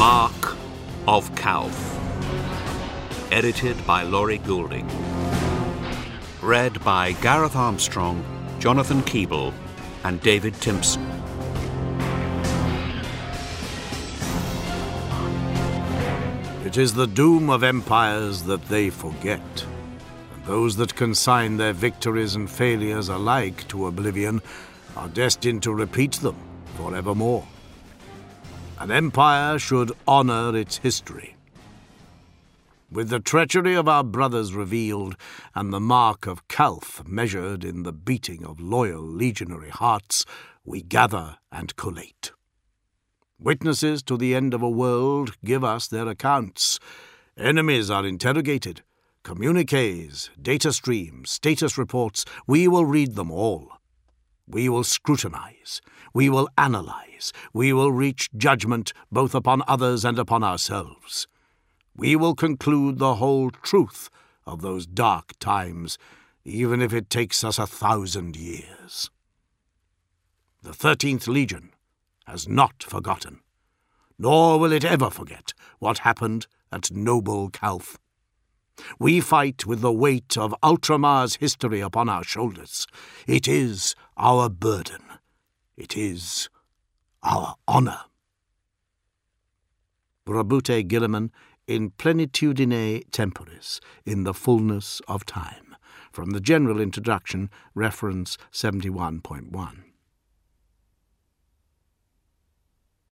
Mark of Calth. Edited by Laurie Goulding. Read by Gareth Armstrong, Jonathan Keeble, and David Timpson. It is the doom of empires that they forget, and those that consign their victories and failures alike to oblivion are destined to repeat them forevermore. An empire should honor its history. With the treachery of our brothers revealed, and the mark of Calth measured in the beating of loyal legionary hearts, we gather and collate. Witnesses to the end of a world give us their accounts. Enemies are interrogated. Communiques, data streams, status reports, we will read them all. We will scrutinize. We will analyze. We will reach judgment both upon others and upon ourselves. We will conclude the whole truth of those dark times, even if it takes us 1,000 years. The 13th Legion has not forgotten, nor will it ever forget what happened at noble Calth. We fight with the weight of Ultramar's history upon our shoulders. It is our burden. It is our honor. Brabute Gilliman in Plenitudine Temporis, in the fullness of time. From the General Introduction, reference 71.1.